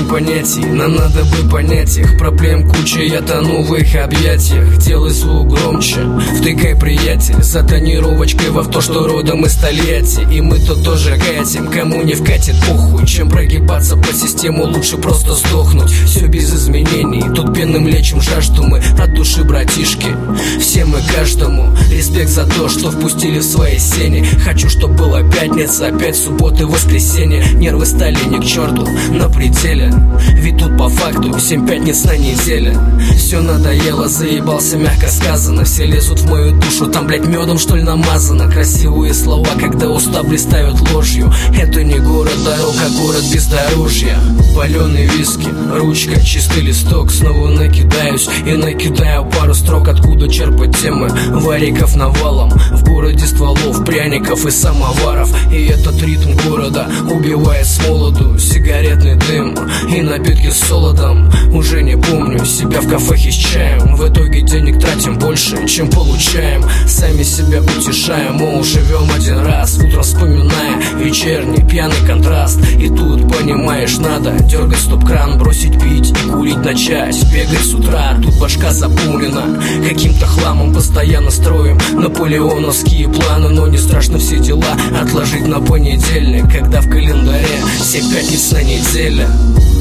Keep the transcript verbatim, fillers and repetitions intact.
понятий, нам надо бы понять их. Проблем куча, я тону в их объятиях. Делай звук громче, втыкай, приятель, за тонировочкой в авто, что родом из Тольятти. И мы тут тоже катим, кому не вкатит похуй. Чем прогибаться по систему, лучше просто сдохнуть. Все без изменений, тут пенным лечим жажду мы от души, братишки. Всем и каждому респект за то, что впустили в свои сени. Хочу, чтоб была пятница, опять суббота и воскресенье. Нервы стали не к черту, на пределе. Ведь тут по факту семь пятниц на неделе. Все надоело, заебался, мягко сказано. Все лезут в мою душу, там, блять, медом что ли намазано. Красивые слова, когда уста блистают ложью. Это не город дорог, а город бездорожья. Паленый виски, ручка, чистый листок. Снова накидаюсь и накидаю пару строк. Откуда черпать темы, вариков навалом. В городе стволов, пряников и самоваров. И этот ритм города убивает с молоду. Сигаретный дым и напитки с солодом. Уже не помню себя в кафехе с чаем. В итоге денег тратим больше, чем получаем. Сами себя утешаем, мол, живем один раз. Утром вспоминая вечерний пьяный контраст. И тут, понимаешь, надо дергать стоп-кран, бросить пить и курить начать. Бегать с утра, тут башка заполнена каким-то хламом, постоянно строим наполеоновские планы. Но не страшно все дела отложить на понедельник, когда в календаре семь пятниц на неделе.